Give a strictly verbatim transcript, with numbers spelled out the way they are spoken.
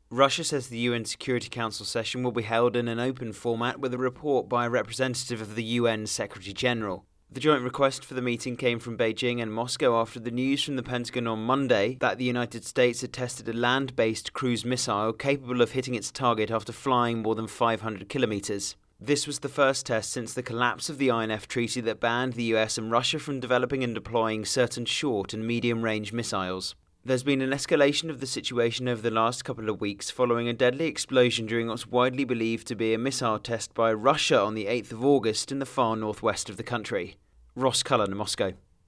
Russia says the U N Security Council session will be held in an open format with a report by a representative of the U N Secretary-General. The joint request for the meeting came from Beijing and Moscow after the news from the Pentagon on Monday that the United States had tested a land-based cruise missile capable of hitting its target after flying more than five hundred kilometers. This was the first test since the collapse of the I N F treaty that banned the U S and Russia from developing and deploying certain short and medium-range missiles. There's been an escalation of the situation over the last couple of weeks following a deadly explosion during what's widely believed to be a missile test by Russia on the eighth of August in the far northwest of the country. Ross Cullen, Moscow.